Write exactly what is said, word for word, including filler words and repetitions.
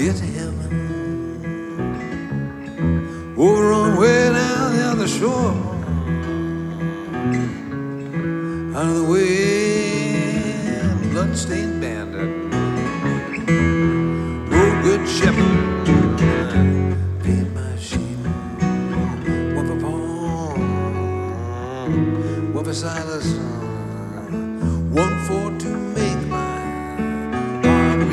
get to heaven. Over on way down the other shore, out of the way, bloodstained bandit. Oh, good shepherd, feed my sheep. Whoop-a-pom, whoop-a-silas, one for two men.